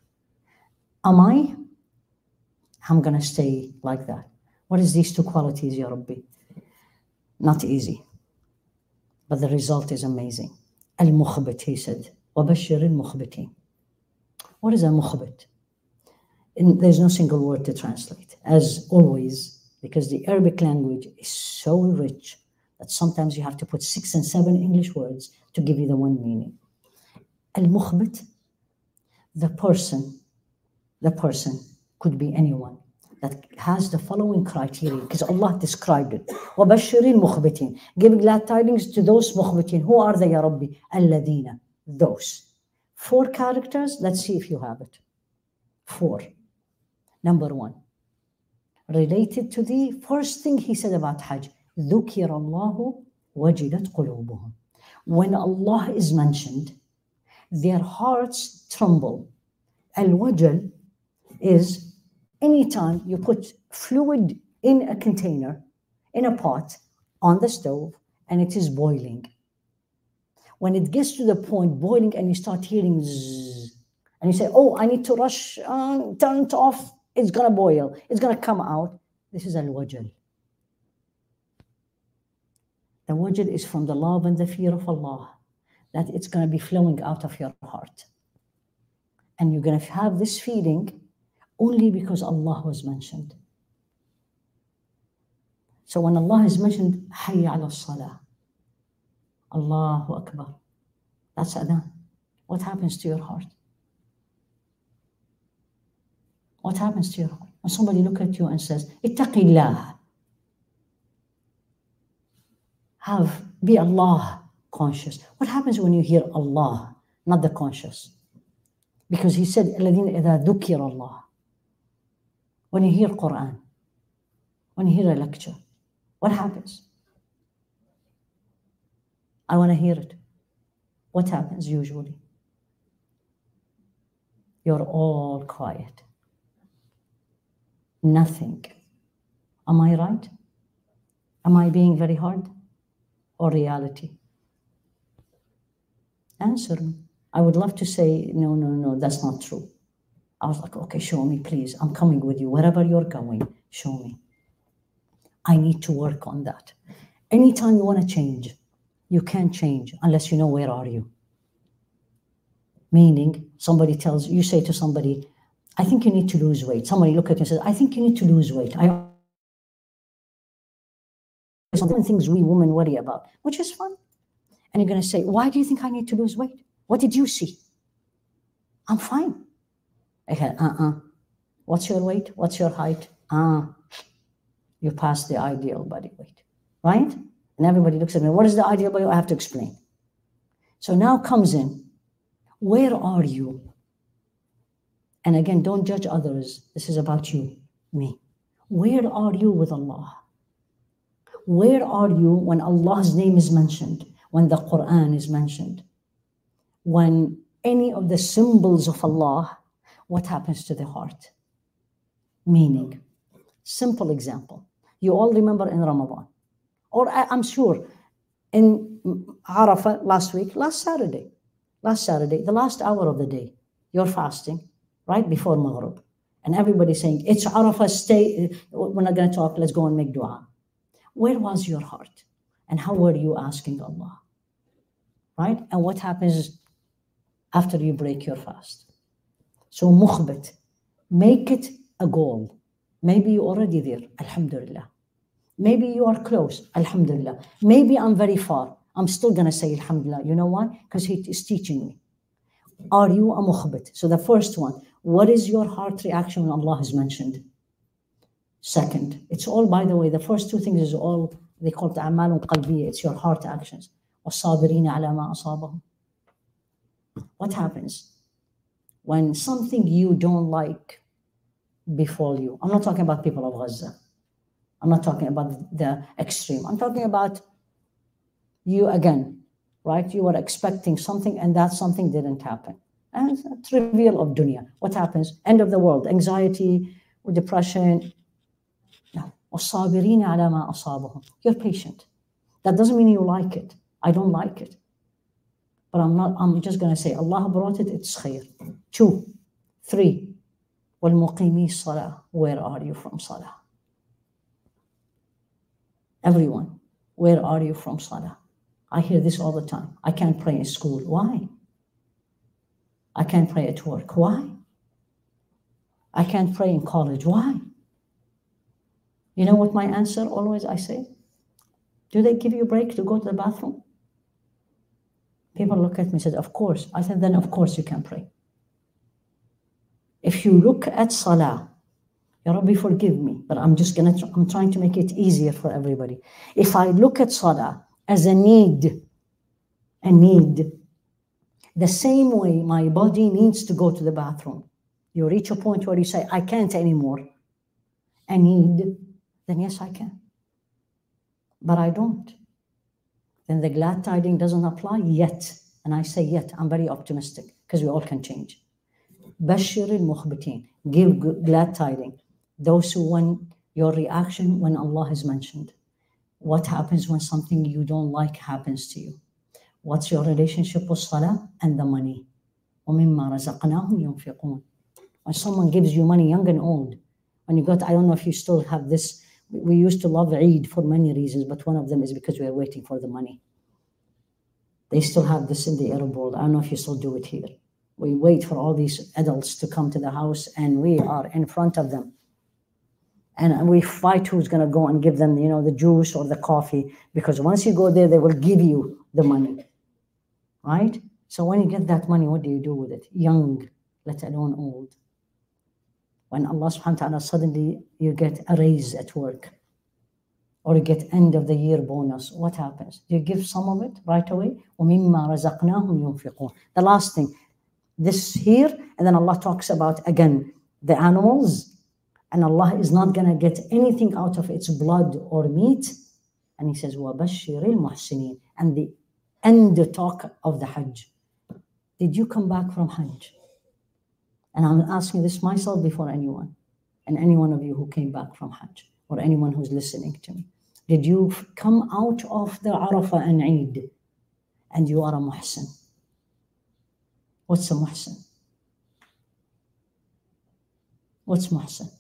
I'm going to stay like that. What is these two qualities, Ya Rabbi? Not easy. But the result is amazing. Al-mukhbit, he said. وَبَشِّرِ الْمُخْبِتِينَ. What is a mukhbit? There's no single word to translate. As always, because the Arabic language is so rich that sometimes you have to put 6 and 7 English words to give you the one meaning. Al-mukhbit, the person could be anyone that has the following criteria, because Allah described it. وَبَشِّرِ الْمُخْبِتِينَ. Give glad tidings to those mukhbitin. Who are they, Ya Rabbi? الَّذِينَ. Those 4 characters, let's see if you have it. 4. Number 1, related to the first thing he said about Hajj, ذُكِرَ اللَّهُ وَجِلَتْ قُلُوبُهُم. When Allah is mentioned, their hearts tremble. Al-wajal is anytime you put fluid in a container, in a pot, on the stove, and it is boiling. When it gets to the point boiling and you start hearing zzz, and you say, oh, I need to rush, turn it off, it's going to boil, it's going to come out. This is al-wajal. The wajal is from the love and the fear of Allah, that it's going to be flowing out of your heart. And you're going to have this feeling only because Allah was mentioned. So when Allah is mentioned, Hayya ala salah, Allahu Akbar, that's adhan. What happens to your heart? What happens to your heart? When somebody looks at you and says, Ittaqillah, be Allah conscious. What happens when you hear Allah, not the conscious? Because he said, الَّذِينَ إِذَا ذُكِرَ اللَّهُ. When you hear Quran, when you hear a lecture, what happens? I want to hear it. What happens usually? You're all quiet. Nothing. Am I right? Am I being very hard? Or reality? Answer me. I would love to say, no, that's not true. I was like, okay, show me, please. I'm coming with you. Wherever you're going, show me. I need to work on that. Anytime you want to change, you can't change unless you know where are you. Meaning, somebody tells you, say to somebody, I think you need to lose weight. Somebody look at you and says, I think you need to lose weight. Some things we women worry about, which is fun. And you're going to say, why do you think I need to lose weight? What did you see? I'm fine. I said, What's your weight? What's your height? You passed the ideal body weight, right? And everybody looks at me, what is the ideal body weight? I have to explain. So now comes in, where are you? And again, don't judge others. This is about you, me. Where are you with Allah? Where are you when Allah's name is mentioned, when the Quran is mentioned, when any of the symbols of Allah, what happens to the heart? Meaning, simple example. You all remember in Ramadan, or I'm sure in Arafah last Saturday, the last hour of the day, you're fasting, right before Maghrib. And everybody's saying, it's Arafah, stay, we're not going to talk, let's go and make dua. Where was your heart? And how were you asking Allah? Right? And what happens after you break your fast? So mukhbit, make it a goal. Maybe you're already there, alhamdulillah. Maybe you are close, alhamdulillah. Maybe I'm very far. I'm still going to say alhamdulillah. You know why? Because he is teaching me. Are you a mukhbit? So the first one, what is your heart reaction when Allah is mentioned? Second, it's all, by the way, the first two things is all, they call it a'malun qalbiyya, it's your heart actions. وَالصَّابِرِينَ عَلَى مَا أَصَابَهُمْ. What happens when something you don't like befall you? I'm not talking about people of Gaza. I'm not talking about the extreme. I'm talking about you again, right? You were expecting something and that something didn't happen. And it's a trivial of dunya. What happens? End of the world, anxiety, depression. No. وَالصَّابِرِينَ عَلَى مَا أَصَابَهُمْ. You're patient. That doesn't mean you like it. I don't like it. But I'm just going to say, Allah brought it, it's khair. 2, 3. وَالْمُقِيمِي الصَّلَاةِ. Where are you from salah? Everyone, where are you from salah? I hear this all the time. I can't pray in school. Why? I can't pray at work. Why? I can't pray in college. Why? You know what my answer always I say? Do they give you a break to go to the bathroom? People look at me and said, of course. I said, then of course you can pray. If you look at salah, Ya Rabbi forgive me, but I'm trying to make it easier for everybody. If I look at salah as a need, the same way my body needs to go to the bathroom, you reach a point where you say, I can't anymore, I need, then yes, I can. But I don't. Then the glad tiding doesn't apply yet. And I say yet, I'm very optimistic because we all can change. Bashir al-mukhbitin, give glad tiding. Those who want your reaction when Allah is mentioned. What happens when something you don't like happens to you? What's your relationship with salah and the money? وَمِمَّا رَزَقْنَاهُمْ يُنْفِقُونَ. When someone gives you money, young and old, when you got, I don't know if you still have this, we used to love Eid for many reasons, but one of them is because we are waiting for the money. They still have this in the Arab world. I don't know if you still do it here. We wait for all these adults to come to the house and we are in front of them. And we fight who's going to go and give them, the juice or the coffee, because once you go there, they will give you the money, right? So when you get that money, what do you do with it? Young, let alone old. When Allah subhanahu wa ta'ala suddenly you get a raise at work or you get end of the year bonus, what happens? You give some of it right away. وَمِمَّا رَزَقْنَاهُمْ يُنْفِقُونَ. The last thing, this here, and then Allah talks about, again, the animals, and Allah is not going to get anything out of its blood or meat. And He says, وَبَشِّرِ الْمُحْسِنِينَ. And the end talk of the Hajj. Did you come back from Hajj? And I'm asking this myself before anyone, and any one of you who came back from Hajj, or anyone who's listening to me. Did you come out of the Arafah and Eid, and you are a muhsin? What's a muhsin? What's muhsin?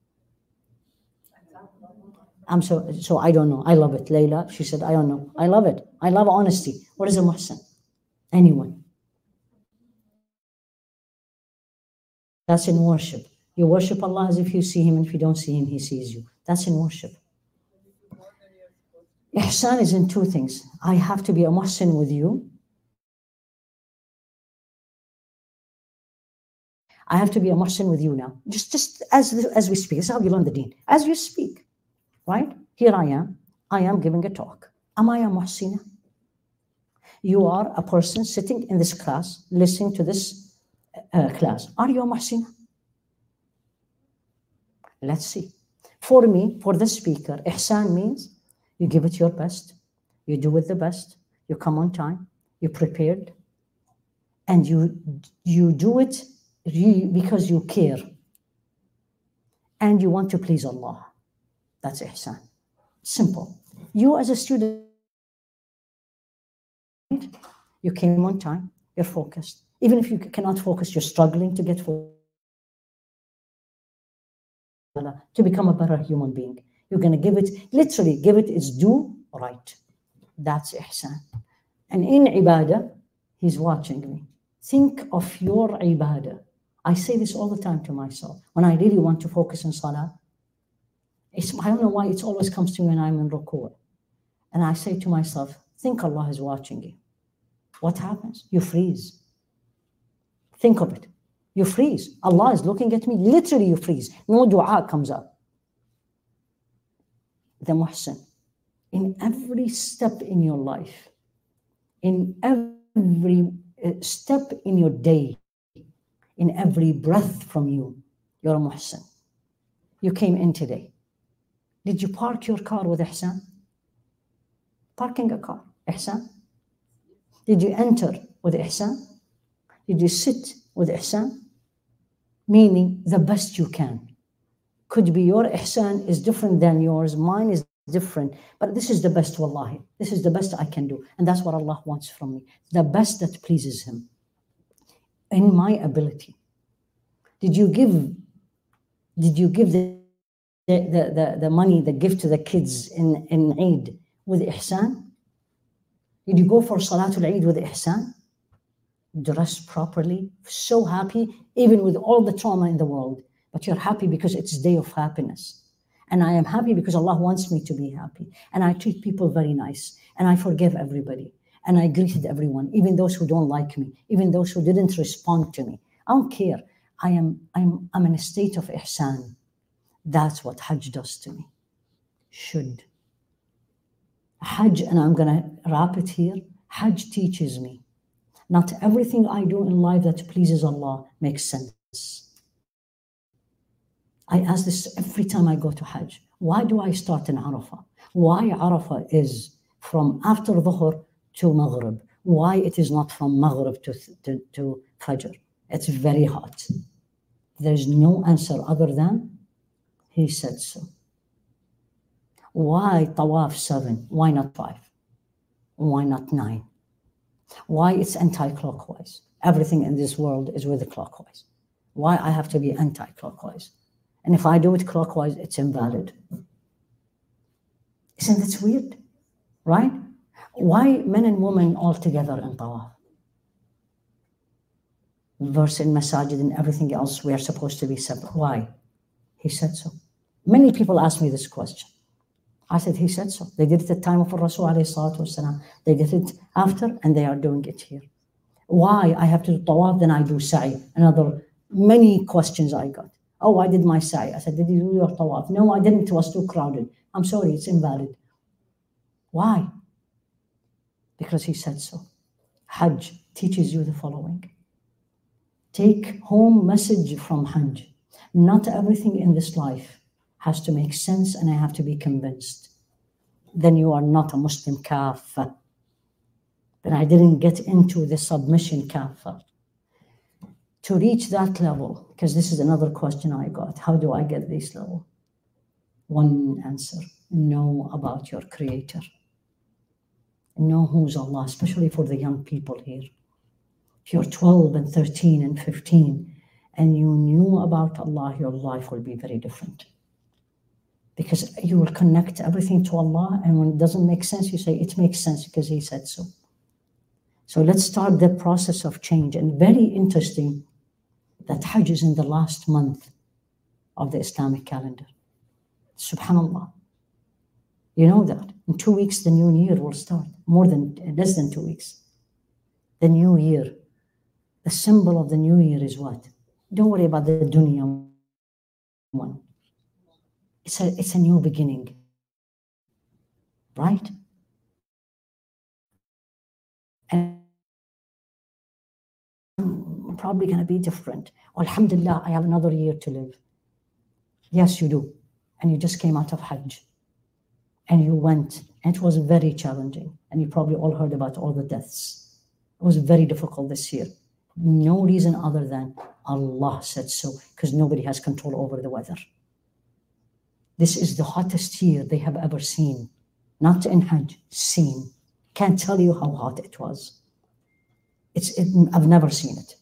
So I don't know. I love it. Layla, she said, I don't know. I love it. I love honesty. What is a muhsin? Anyone? That's in worship. You worship Allah as if you see Him, and if you don't see Him, He sees you. That's in worship. Ihsan is in two things. I have to be a muhsin with you. I have to be a muhsin with you now. Just as we speak. This is how you learn the deen. As you speak, right? Here I am giving a talk. Am I a muhsina? You are a person sitting in this class, listening to this class. Are you a muhsina? Let's see. For me, for the speaker, ihsan means you give it your best, you do it the best, you come on time, you prepared, and you do it because you care and you want to please Allah. That's ihsan. Simple. You as a student, you came on time, you're focused. Even if you cannot focus, you're struggling to get focused, to become a better human being. You're going to literally give it its due right. That's ihsan. And in ibadah, He's watching me. Think of your ibadah. I say this all the time to myself. When I really want to focus on salah, I don't know why it always comes to me when I'm in ruku'. And I say to myself, think Allah is watching you. What happens? You freeze. Think of it. You freeze. Allah is looking at me. Literally, you freeze. No dua comes up. The muhsin. In every step in your life, in every step in your day, in every breath from you, you're a muhsin. You came in today. Did you park your car with ihsan? Parking a car, ihsan. Did you enter with ihsan? Did you sit with ihsan? Meaning the best you can. Could be your ihsan is different than yours, mine is different, but this is the best, wallahi. This is the best I can do. And that's what Allah wants from me. The best that pleases Him. In my ability. Did you give the money, the gift to the kids in Eid with ihsan? Did you go for Salatul Eid with ihsan? Dressed properly, so happy, even with all the trauma in the world. But you're happy because it's a day of happiness. And I am happy because Allah wants me to be happy. And I treat people very nice. And I forgive everybody. And I greeted everyone, even those who don't like me, even those who didn't respond to me. I don't care. I'm in a state of ihsan. That's what Hajj does to me. Should. Hajj, and I'm going to wrap it here. Hajj teaches me. Not everything I do in life that pleases Allah makes sense. I ask this every time I go to Hajj. Why do I start in Arafah? Why Arafah is from after Dhuhr to Maghrib? Why it is not from Maghrib to Fajr? It's very hot. There's no answer other than he said so. Why Tawaf 7? Why not 5? Why not 9? Why it's anti-clockwise? Everything in this world is with the clockwise. Why I have to be anti-clockwise? And if I do it clockwise, it's invalid. Isn't that weird? Right? Why men and women all together in Tawaf? Verse in Masajid and everything else, we are supposed to be separate. Why? He said so. Many people ask me this question. I said, he said so. They did it at the time of Rasul alayhi salatu wasalam. They did it after, and they are doing it here. Why I have to do Tawaf, then I do Sa'i? Many questions I got. Oh, I did my Sa'i. I said, did you do your Tawaf? No, I didn't. It was too crowded. I'm sorry, it's invalid. Why? Because he said so. Hajj teaches you the following. Take home message from Hajj. Not everything in this life has to make sense and I have to be convinced. Then you are not a Muslim kafir. Then I didn't get into the submission kafir. To reach that level, because this is another question I got. How do I get this level? One answer. Know about your Creator. Know who's Allah, especially for the young people here. If you're 12 and 13 and 15 and you knew about Allah, your life will be very different. Because you will connect everything to Allah, and when it doesn't make sense, you say, it makes sense because He said so. So let's start the process of change. And very interesting that Hajj is in the last month of the Islamic calendar. Subhanallah. You know that. In 2 weeks, the new year will start. Less than 2 weeks. The new year. The symbol of the new year is what? Don't worry about the dunya one. It's a new beginning. Right? And I'm probably going to be different. Alhamdulillah, I have another year to live. Yes, you do. And you just came out of Hajj. And you went. And it was very challenging. And you probably all heard about all the deaths. It was very difficult this year. No reason other than Allah said so, because nobody has control over the weather. This is the hottest year they have ever seen. Not in Hajj, seen. Can't tell you how hot it was. I've never seen it.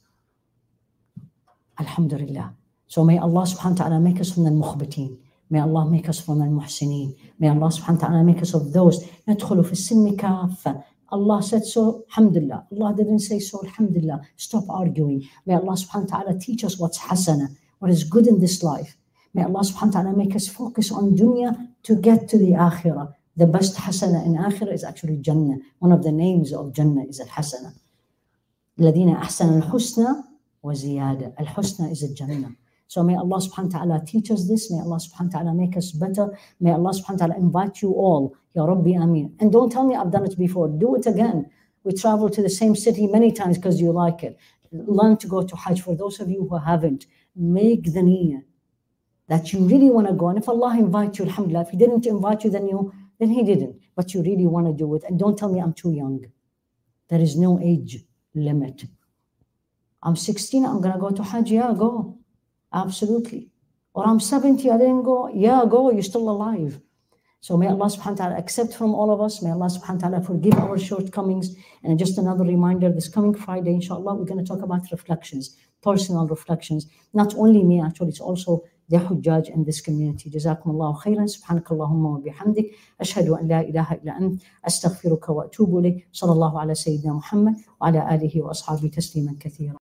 Alhamdulillah. So may Allah subhanahu wa ta'ala make us from the mukhbitin. May Allah make us from the muhsineen. May Allah subhanahu wa ta'ala make us of those. ندخل في السلم كافة. Allah said so, alhamdulillah. Allah didn't say so, alhamdulillah. Stop arguing. May Allah subhanahu wa ta'ala teach us what's hasana, what is good in this life. May Allah subhanahu wa ta'ala make us focus on dunya to get to the akhirah. The best hasana in akhirah is actually Jannah. One of the names of Jannah is al-hasana. الذين أحسن الحسنى وزيادة. Al-husna is al-Jannah. So may Allah subhanahu wa ta'ala teach us this. May Allah subhanahu wa ta'ala make us better. May Allah subhanahu wa ta'ala invite you all. Ya Rabbi Ameen. And don't tell me I've done it before. Do it again. We travel to the same city many times because you like it. Learn to go to Hajj. For those of you who haven't, make the niyyah that you really want to go. And if Allah invites you, alhamdulillah. If He didn't invite you, then He didn't. But you really want to do it. And don't tell me I'm too young. There is no age limit. I'm 16, I'm going to go to Hajj. Yeah, go. Absolutely. Or I'm 70, I didn't go. Yeah, go. You're still alive. So may Allah subhanahu wa ta'ala accept from all of us. May Allah subhanahu wa ta'ala forgive our shortcomings. And just another reminder, this coming Friday, inshallah, we're going to talk about reflections, personal reflections. Not only me, actually, it's also the Hujjaj in this community. Jazakumullahu khairan. Subhanakallahumma wa bihamdik. Ashhadu an la ilaha illa ant. Astaghfiruka wa atubu ilayk. Sallallahu ala Sayyidina Muhammad wa ala alihi wa ashabihi tasliman kathira.